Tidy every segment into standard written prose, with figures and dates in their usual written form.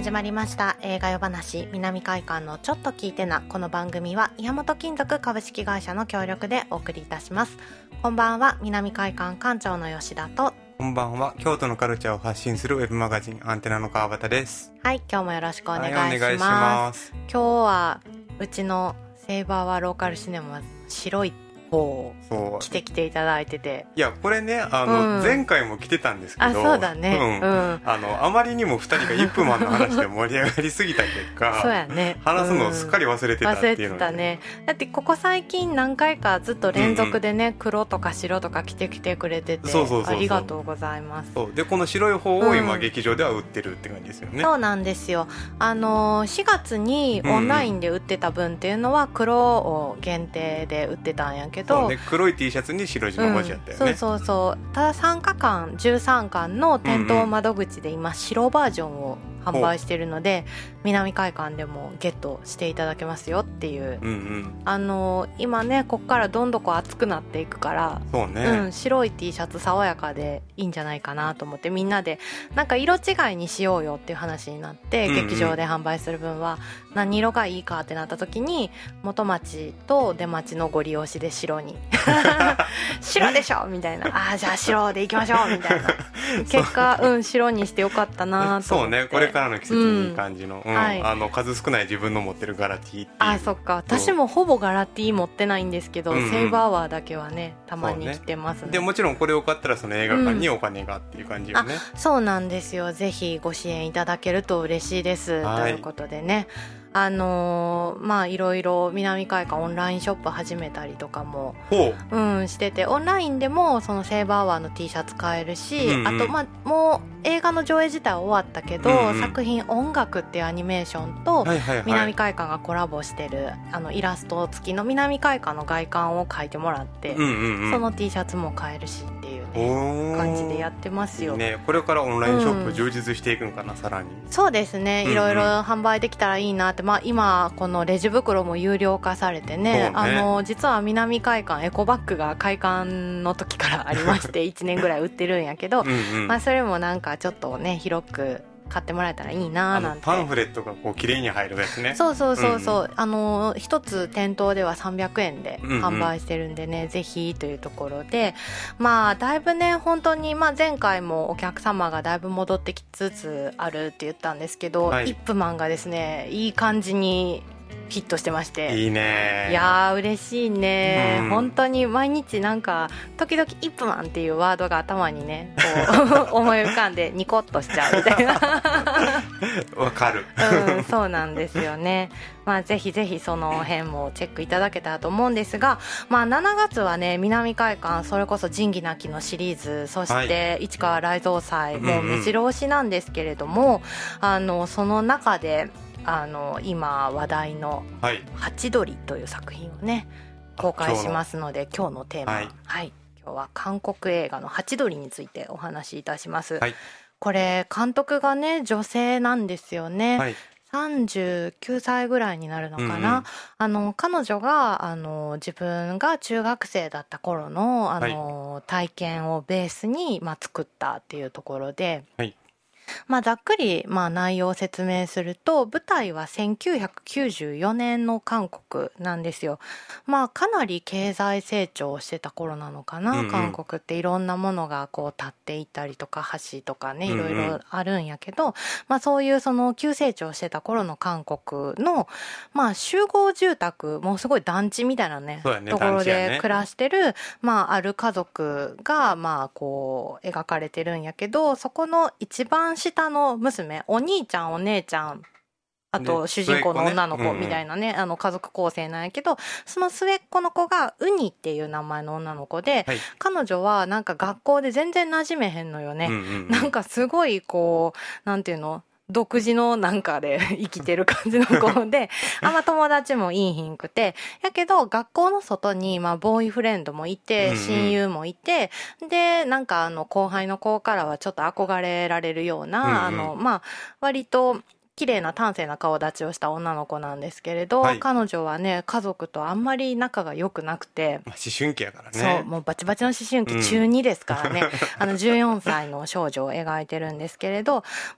始まりました映画夜話南海館のちょっと聞いてな。この番組は岩本金属株式会社の協力でお送りいたします。こんばんは、南海館館長の吉田と、 こんばんは、京都のカルチャーを発信するウェブマガジンアンテナの川端です。 はい、今日もよろしくお願いします。 はい、お願いします。 今日はうちのセイバーはローカルシネマ白い方を来ていただいてて、 いやこれね前回も来てたんですけど、 そうだね、 あまりにも2人がイップマンの話で盛り上がりすぎた結果そうやね、 話すのをすっかり忘れてたっていうので、 忘れてたね。だってここ最近何回かずっと連続でね、黒とか白とか来てくれてて、ありがとうございます。 そうで、この白い方を今劇場では売ってるって感じですよね。 そうなんですよ。4月にオンラインで売ってた分っていうのは黒を限定で売ってたんやけど、 そうね、黒い T シャツに白地の文字やったよね、 そうただ参加館13館の店頭窓口で今白バージョンを販売してるので、南海館でもゲットしていただけますよっていう、今ねこっからどんどん暑くなっていくから、 そうね、 白い T シャツ爽やかでいいんじゃないかなと思って、みんなでなんか色違いにしようよっていう話になって、劇場で販売する分は何色がいいかってなった時に、元町と出町のご利用しで白に白でしょみたいな、じゃあ白でいきましょうみたいな結果、白にしてよかったなと思って。 そうね、これからの季節にいい感じの、数少ない自分の持ってるガラティっていう。 そっか、私もほぼガラティ持ってないんですけど、セイバーワーだけはねたまに着てますね。 でもちろんこれを買ったらその映画館にお金がっていう感じよね。 そうなんですよ。ぜひご支援いただけると嬉しいです、ということでね、いろいろ南海館オンラインショップ始めたりとかも、してて、オンラインでもそのセイバーワーの T シャツ買えるし、あともう映画の上映自体は終わったけど、作品音楽っていうアニメーションと南海館がコラボしてるイラスト付きの南海館の外観を描いてもらって、その T シャツも買えるしっていうね感じでやってますよ。 ね、これからオンラインショップ充実していくのかな、さらに。 そうですね、いろいろ販売できたらいいなって、今このレジ袋も有料化されてね、実は南海館エコバッグが開館の時からありまして1年ぐらい売ってるんやけど、それもなんかちょっとね広く買ってもらえたらいいななんて。 パンフレットがこう綺麗に入るやつね。 そう一つ店頭では300円で販売してるんでね、ぜひというところで、だいぶね本当に、前回もお客様がだいぶ戻ってきつつあるって言ったんですけど、イップマンがですねいい感じにヒットしてまして、 いいね。 いやー嬉しいね、本当に毎日なんか時々イップマンっていうワードが頭にねこう思い浮かんでニコッとしちゃうみたいなわかる、 そうなんですよね。ぜひぜひその辺もチェックいただけたらと思うんですが、7月はね南海館それこそ仁義なきのシリーズ、そして市川雷蔵祭も目白押しなんですけれども、その中で今話題のハチドリという作品をね公開しますので、今日のテーマ、今日は韓国映画のハチドリについてお話しいたします。これ監督がね女性なんですよね、39歳ぐらいになるのかな、彼女が自分が中学生だった頃の体験をベースに作ったっていうところで、ざっくり内容を説明すると、舞台は1994年の韓国なんですよ。かなり経済成長してた頃なのかな、韓国っていろんなものがこう立っていったりとか橋とかねいろいろあるんやけど、そういうその急成長してた頃の韓国の集合住宅、もうすごい団地みたいなねところで暮らしてるある家族がこう描かれてるんやけど、そこの一番下の娘、お兄ちゃんお姉ちゃん、あと主人公の女の子みたいなね、家族構成なんやけど、その末っ子の子がウニっていう名前の女の子で、彼女はなんか学校で全然馴染めへんのよね、なんかすごいこうなんていうの、独自のなんかで生きてる感じの子で友達もいいひんくて、やけど学校の外にボーイフレンドもいて親友もいて、でなんか後輩の子からはちょっと憧れられるような、割と綺麗な端正な顔立ちをした女の子なんですけれど、彼女はね家族とあんまり仲が良くなくて、 思春期やからね。 そう、もうバチバチの思春期、中2ですからね14歳の少女を描いてるんですけれど、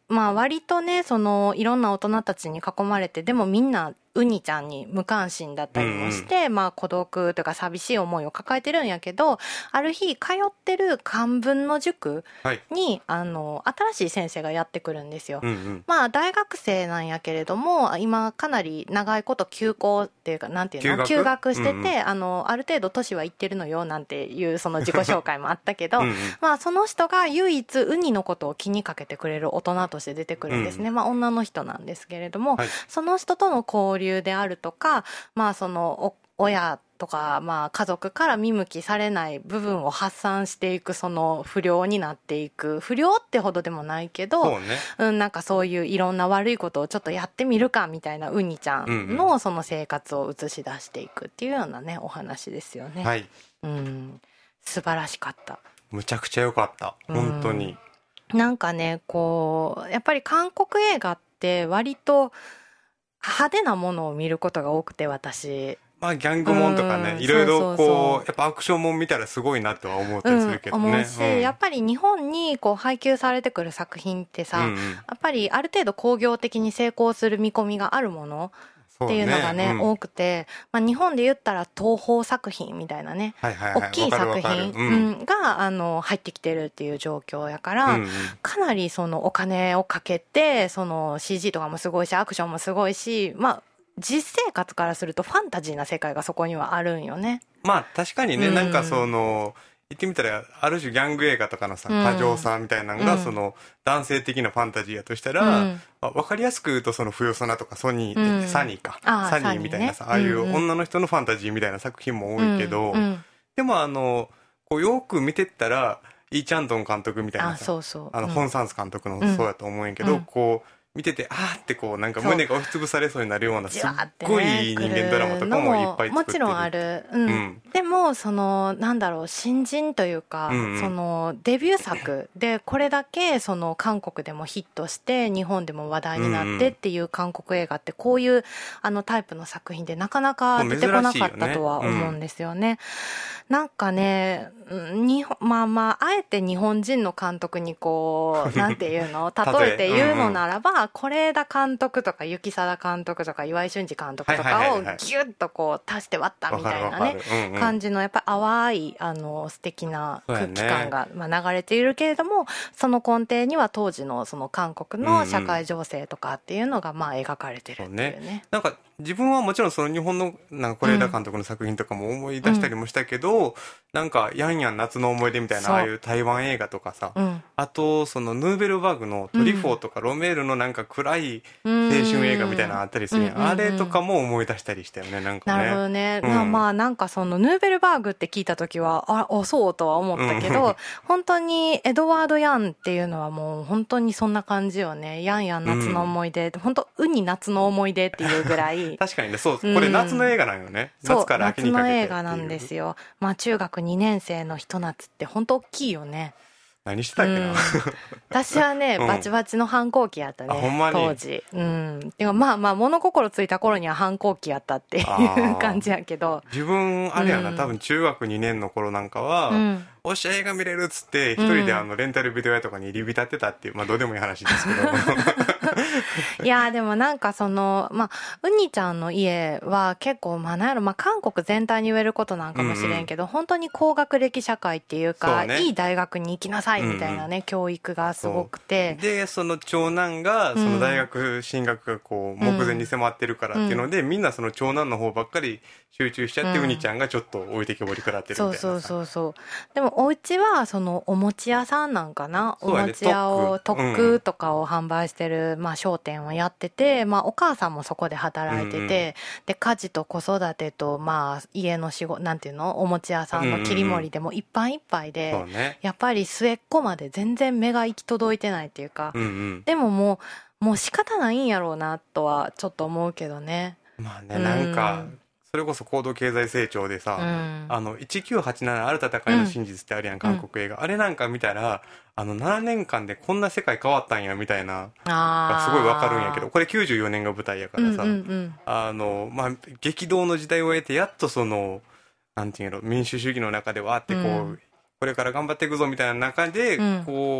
まあ割とね、そのいろんな大人たちに囲まれて、でもみんなウニちゃんに無関心だったりもして、まあ孤独というか寂しい思いを抱えてるんやけど、ある日通ってる漢文の塾に、新しい先生がやってくるんですよ。まあ大学生なんやけれども、今かなり長いこと休校っていうか、なんていうの、休学してて、ある程度年はいってるのよなんていうその自己紹介もあったけど、まあその人が唯一ウニのことを気にかけてくれる大人として出てくるんですね。まあ女の人なんですけれども、その人との交流であるとか、まあその親とか、まあ家族から見向きされない部分を発散していく、その不良になっていく、不良ってほどでもないけど、なんかそういういろんな悪いことをちょっとやってみるかみたいなウニちゃんのその生活を映し出していくっていうようなね、お話ですよね。素晴らしかった。 むちゃくちゃ良かった。本当に。 なんかね、こう、やっぱり韓国映画って割と派手なものを見ることが多くて、私。 まあギャングもんとかね、いろいろこう、やっぱアクションもん見たらすごいなとは思ったりするけどね。 思うし、やっぱり日本にこう配給されてくる作品ってさ、やっぱりある程度工業的に成功する見込みがあるものっていうのがね、多くて、まあ日本で言ったら東宝作品みたいなね、大きい作品が入ってきてるっていう状況やから、かなりそのお金をかけて、その CG とかもすごいし、アクションもすごいし、まあ実生活からするとファンタジーな世界がそこにはあるんよね。 まあ確かにね、なんかその言ってみたらある種ギャング映画とかのさ、過剰さみたいなのがその男性的なファンタジーやとしたら、わかりやすく言うとその冬ソナとかサニーか、サニーみたいなさ、ああいう女の人のファンタジーみたいな作品も多いけど、でもこうよく見てったらイー・チャンドン監督みたいなさ、ホン・サンス監督のそうやと思うんやけど、こう見てて、あーってこうなんか胸が押しつぶされそうになるようなすっごい人間ドラマとかもいっぱい作ってる。 もちろんある。でも、その、なんだろう、新人というか、その、デビュー作でこれだけその韓国でもヒットして、日本でも話題になってっていう韓国映画って、こういうタイプの作品でなかなか出てこなかったとは思うんですよね。なんかね、まあ、あえて日本人の監督にこう、なんていうの、例えて言うのならば、是枝監督とか、雪貞監督とか、岩井俊二監督とかをギュッとこう足して割ったみたいなね、感じの、やっぱ淡い、素敵な空気感が、まあ、流れているけれども、その根底には当時のその韓国の社会情勢とかっていうのが、まあ、描かれてるっていうね。 なんか、自分はもちろんその日本のなんか是枝監督の作品とかも思い出したりもしたけど、なんかヤンヤン夏の思い出みたいなああいう台湾映画とかさ、あとそのヌーベルバーグのトリフォーとかロメールのなんか暗い青春映画みたいなのあったりするやん、あれとかも思い出したりしたよね。なんかね。 なるほどね。まあなんかそのヌーベルバーグって聞いた時はそうとは思ったけど、本当にエドワード・ヤンっていうのはもう本当にそんな感じよね。ヤンヤン夏の思い出、本当ウニ夏の思い出っていうぐらい。 確かにね、そう、これ夏の映画なんよね。夏から秋にかけて。 夏の映画なんですよ。まあ中学2年生のひと夏って本当大きいよね。 何してたっけな。 私はね、バチバチの反抗期やったね、当時。でもまあ物心ついた頃には反抗期やったっていう感じやけど。 自分、あれやな、多分中学2年の頃なんかは、おっしゃ映画見れるっつって、一人でレンタルビデオ屋とかに入り浸ってたっていう、まあどうでもいい話ですけど。 いやでもなんかその、まあ、ウニちゃんの家は結構、まあなんやろ、まあ韓国全体に言えることなんかもしれんけど、本当に高学歴社会っていうか、いい大学に行きなさいみたいなね、教育がすごくて。 で、その長男が、その大学進学がこう、目前に迫ってるからっていうので、みんなその長男の方ばっかり集中しちゃって、ウニちゃんがちょっと置いてけぼり食らってるみたいな。 そう。でもお家はそのお餅屋さんなんかな、お餅屋を、特区とかを販売してる、まあ商店をやってて、まあお母さんもそこで働いてて、で、家事と子育てと、まあ家の仕事、なんていうの、お餅屋さんの切り盛りでもいっぱいいっぱいで、やっぱり末っ子まで全然目が行き届いてないっていうか、でももう仕方ないんやろうなとはちょっと思うけどね。 まあね、なんか、それこそ高度経済成長でさ、1987ある戦いの真実ってあるやん、韓国映画。あれなんか見たら、7年間でこんな世界変わったんや、みたいな、がすごいわかるんやけど、これ94年が舞台やからさ、まあ、激動の時代を経て、やっとその、なんていうの、民主主義の中でわーってこう、これから頑張っていくぞみたいな中で、こう、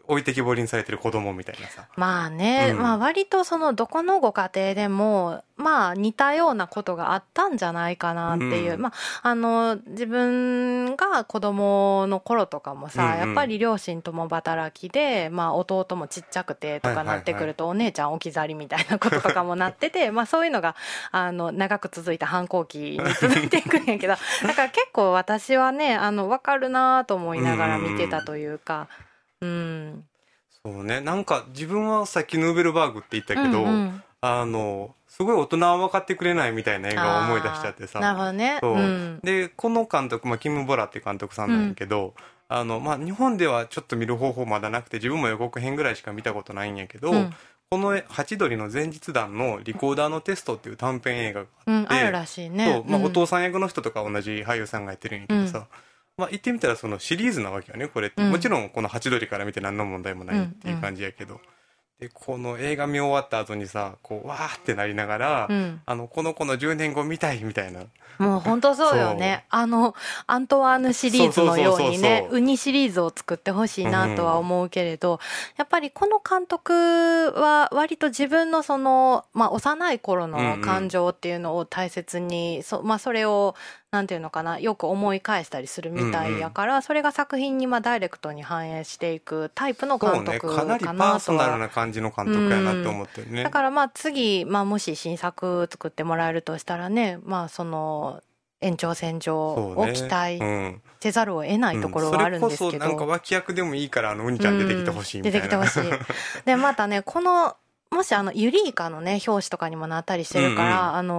置いてきぼりにされてる子供みたいなさ。 まあね、まあ割とそのどこのご家庭でも、まあ似たようなことがあったんじゃないかなっていう。まあ、自分が子供の頃とかもさ、やっぱり両親共働きで、まあ弟もちっちゃくてとかなってくると、お姉ちゃん置き去りみたいなこととかもなってて、まあそういうのが、長く続いた反抗期に続いていくんやけど、だから結構私はね、わかるなと思いながら見てたというか、 そうね、なんか自分はさっきヌーベルバーグって言ったけど、すごい大人は分かってくれないみたいな映画を思い出しちゃってさ。 なるほどね。 そう。で、この監督、キム・ボラっていう監督さんなんやけど、日本ではちょっと見る方法まだなくて、自分も予告編ぐらいしか見たことないんやけど、このハチドリの前日談のリコーダーのテストっていう短編映画があって、 あるらしいね。 そう、お父さん役の人とか同じ俳優さんがやってるんやけどさ、言ってみたらそのシリーズなわけよね、これって。もちろんこのハチドリから見て何の問題もないっていう感じやけど。で、この映画見終わった後にさ、こう、わーってなりながら、この子の10年後見たいみたいな。 もう本当そうよね。アントワーヌシリーズのようにね、ウニシリーズを作ってほしいなとは思うけれど、やっぱりこの監督は割と自分のその、幼い頃の感情っていうのを大切に、それを、なんていうのかな、よく思い返したりするみたいやから、それが作品にダイレクトに反映していくタイプの監督かなとは。 かなりパーソナルな感じの監督やなって思ってるね。 だから次、もし新作作ってもらえるとしたらね、その延長線上を期待せざるを得ないところはあるんですけど。 それこそなんか脇役でもいいからウニちゃん出てきてほしいみたいな。 出てきてほしい。で、またね、この、もしユリイカのね、表紙とかにもなったりしてるから、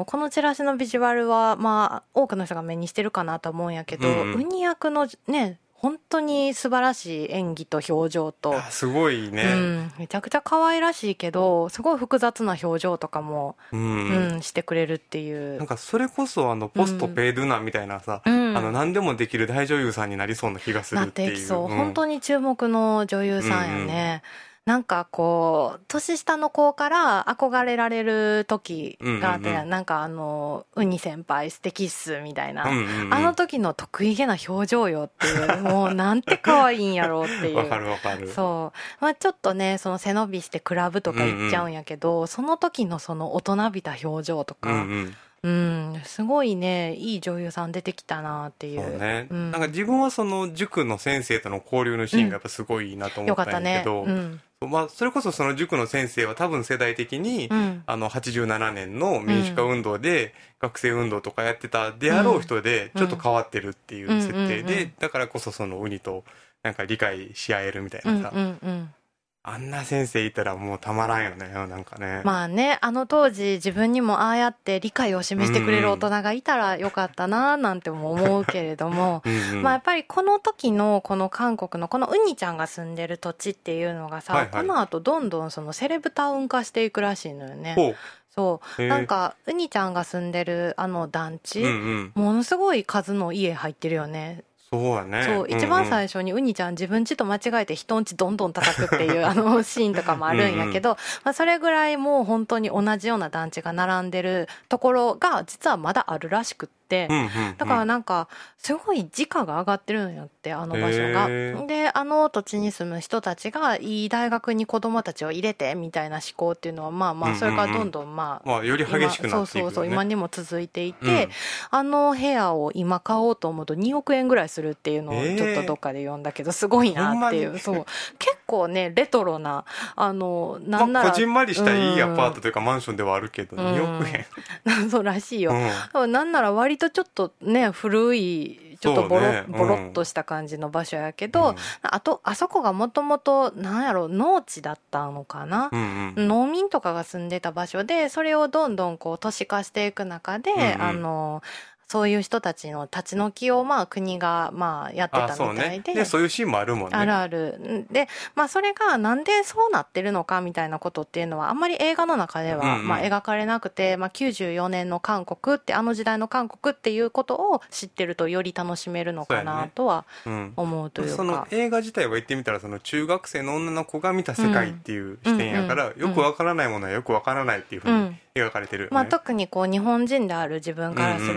このチラシのビジュアルは、多くの人が目にしてるかなと思うんやけど、ウニ役のね、本当に素晴らしい演技と表情と。 すごいね。 めちゃくちゃ可愛らしいけど、すごい複雑な表情とかも、してくれるっていう。 なんかそれこそポストペイドゥナみたいなさ、何でもできる大女優さんになりそうな気がするっていう。なっていきそう。 本当に注目の女優さんやね。なんかこう、年下の子から憧れられる時があって、なんかウニ先輩素敵っす、みたいな。あの時の得意げな表情よっていう、もうなんて可愛いんやろうっていう。 わかるわかる。 そう。ちょっとね、その背伸びしてクラブとか行っちゃうんやけど、その時のその大人びた表情とか、すごいね、いい女優さん出てきたなっていう。 そうね。なんか自分はその塾の先生との交流のシーンがやっぱすごいいいなと思ったんやけど、それこそその塾の先生は多分世代的に、87年の民主化運動で学生運動とかやってたであろう人でちょっと変わってるっていう設定で、だからこそそのウニとなんか理解し合えるみたいなさ。あんな先生いたらもうたまらんよね、なんかね。 まあね、当時自分にもああやって理解を示してくれる大人がいたらよかったななんても思うけれども、やっぱりこの時のこの韓国のこのウニちゃんが住んでる土地っていうのがさ、この後どんどんそのセレブタウン化していくらしいのよね。そう。なんか、ウニちゃんが住んでる団地、ものすごい数の家入ってるよね。 そうやね。 そう、一番最初にウニちゃん自分家と間違えて人ん家どんどん叩くっていうシーンとかもあるんやけど、それぐらいもう本当に同じような団地が並んでるところが実はまだあるらしくって、だからなんかすごい時価が上がってるんやって、場所が。で、土地に住む人たちがいい大学に子供たちを入れてみたいな思考っていうのはそれからどんどんより激しくなっていくよね。 そう今にも続いていて、部屋を今買おうと思うと2億円ぐらいするっていうのをちょっとどっかで読んだけど、すごいなっていう。そう。結構ね、レトロな、なんなら。 こじんまりしたいいアパートというかマンションではあるけど、2億円。 そうらしいよ。なんなら割とちょっとね、古い、ちょっとボロっとした感じの場所やけど、あそこがもともと、農地だったのかな。農民とかが住んでた場所で、それをどんどんこう都市化していく中で、そういう人たちの立ち退きを国がやってたみたいで。 そういうシーンもあるもんね。 あるある。で、それがなんでそうなってるのかみたいなことっていうのはあんまり映画の中では描かれなくて、94年の韓国って時代の韓国っていうことを知ってるとより楽しめるのかなとは思うというか。 その映画自体は言ってみたらその中学生の女の子が見た世界っていう視点やから、よくわからないものはよくわからないっていうふうに描かれてるよね。 特にこう日本人である自分からすると、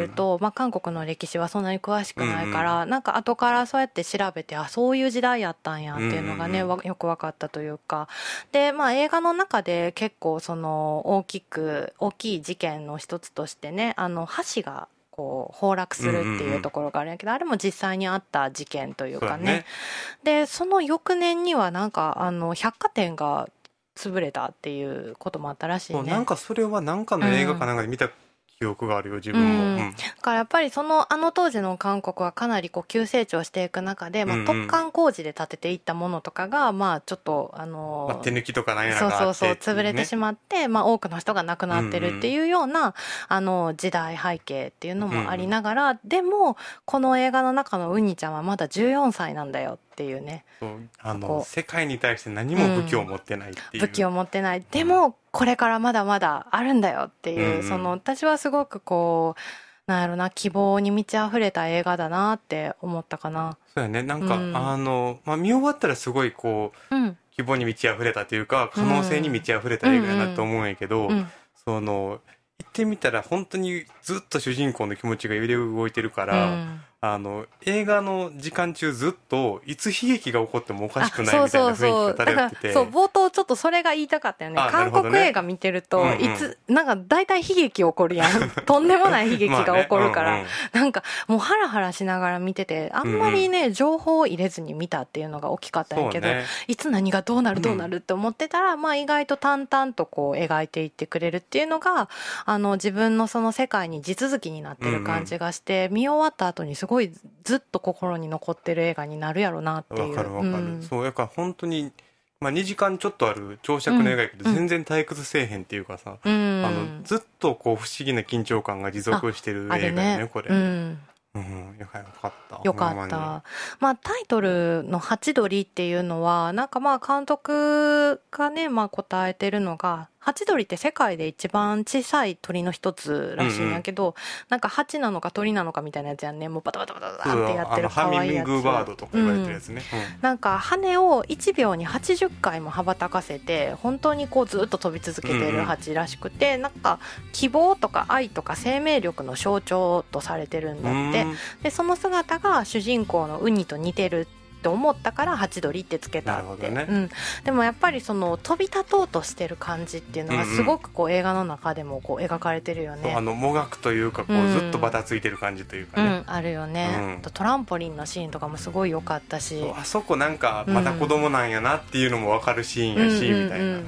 韓国の歴史はそんなに詳しくないから、なんか後からそうやって調べて、そういう時代やったんやっていうのがね、よく分かったというか。で、映画の中で結構その大きい事件の一つとしてね、橋がこう崩落するっていうところがあるんやけど、あれも実際にあった事件というかね。で、その翌年にはなんか百貨店が潰れたっていうこともあったらしいね。 なんかそれはなんかの映画かなんかで見た記憶があるよ、自分も。 だからやっぱり当時の韓国はかなりこう急成長していく中で、突貫工事で建てていったものとかが、ちょっと手抜きとかなんやらがあって、 潰れてしまって、多くの人が亡くなってるっていうような、時代背景っていうのもありながら、でもこの映画の中のウニちゃんはまだ14歳なんだよっていうね。 世界に対して何も武器を持ってないっていう、 武器を持ってない、でもこれからまだまだあるんだよっていう、私はすごくこうなんやろな、希望に満ち溢れた映画だなって思ったかな。 そうやね、なんか、見終わったらすごいこう、希望に満ち溢れたというか、可能性に満ち溢れた映画やなと思うんやけど、言ってみたら本当にずっと主人公の気持ちが揺れ動いてるから、映画の時間中ずっといつ悲劇が起こってもおかしくないみたいな雰囲気が漂ってて、 冒頭ちょっとそれが言いたかったよね。韓国映画見てると、なんか大体悲劇起こるやん。とんでもない悲劇が起こるから、なんかもうハラハラしながら見てて、あんまりね、情報を入れずに見たっていうのが大きかったんやけど、いつ何がどうなるって思ってたら、意外と淡々とこう描いていってくれるっていうのが、自分のその世界に地続きになってる感じがして、見終わった後にすごいずっと心に残ってる映画になるやろなっていう。 わかる。そうやから本当に、2時間ちょっとある長尺の映画やけど、全然退屈せえへんっていうかさ、ずっとこう不思議な緊張感が持続してる映画やね、これ。よかった。 よかった。タイトルのハチドリっていうのは、なんか監督がね、答えてるのが、ハチドリって世界で一番小さい鳥の一つらしいんやけど、なんかハチなのか鳥なのかみたいなやつやんね。もうバタバタバタバタってやってる可愛いやつ。 ハミングバードとか言われてるやつね。 なんか羽を1秒に80回も羽ばたかせて、本当にこうずっと飛び続けてるハチらしくて、なんか希望とか愛とか生命力の象徴とされてるんだって。で、その姿が主人公のウニと似てると思ったからハチドリってつけたって、でもやっぱりその飛び立とうとしてる感じっていうのがすごくこう映画の中でもこう描かれてるよね。 もがくというかこうずっとバタついてる感じというかね、 あるよね、トランポリンのシーンとかもすごい良かったし、 あそこなんかまだ子供なんやなっていうのも分かるシーンやし、みたいな。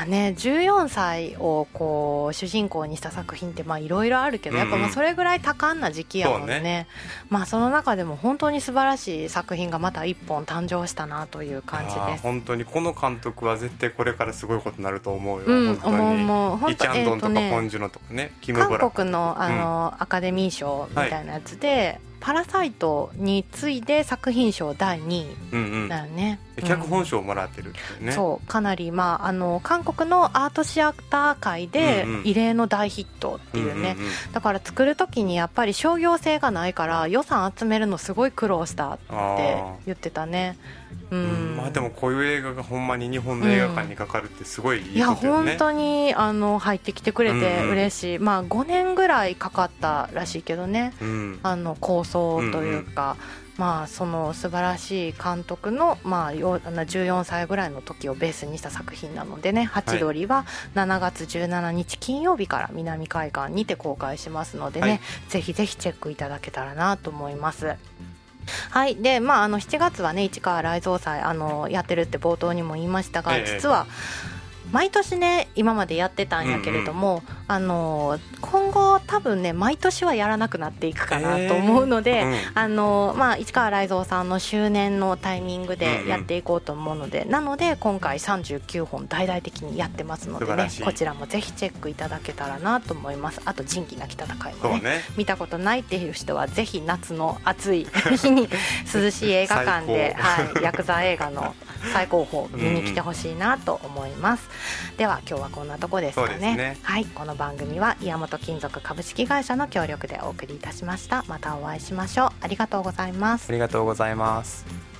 14歳をこう主人公にした作品っていろいろあるけど、やっぱそれぐらい多感な時期やもんね。その中でも本当に素晴らしい作品がまた一本誕生したなという感じです。 本当にこの監督は絶対これからすごいことになると思うよ。本当にイチャンドンとかポンジュノとかね、キムボラ韓国のアカデミー賞みたいなやつで、パラサイトに次いで作品賞第2位だよね。 脚本賞をもらってるっていうね。 そう、かなり韓国のアートシアター界で異例の大ヒットっていうね。だから作る時にやっぱり商業性がないから予算集めるのすごい苦労したって言ってたね。 でもこういう映画がほんまに日本の映画館にかかるってすごいいいことよね。 いや本当に入ってきてくれて嬉しい。5年ぐらいかかったらしいけどね、構想というか、その素晴らしい監督の、14歳ぐらいの時をベースにした作品なのでね、ハチドリは7月17日金曜日から南海館にて公開しますのでね、ぜひぜひチェックいただけたらなと思います。はい。で、7月はね、市川雷蔵祭やってるって冒頭にも言いましたが、実は毎年ね今までやってたんやけれども、今後多分ね毎年はやらなくなっていくかなと思うので、市川雷蔵さんの周年のタイミングでやっていこうと思うので、なので今回39本大々的にやってますのでね、こちらもぜひチェックいただけたらなと思います。あと仁義なき戦いもね、見たことないっていう人はぜひ夏の暑い日に涼しい映画館で、ヤクザ映画の最高峰見に来てほしいなと思います。では今日はこんなとこですかね。はい、この番組は岩本金属株式会社の協力でお送りいたしました。またお会いしましょう。ありがとうございます。 ありがとうございます。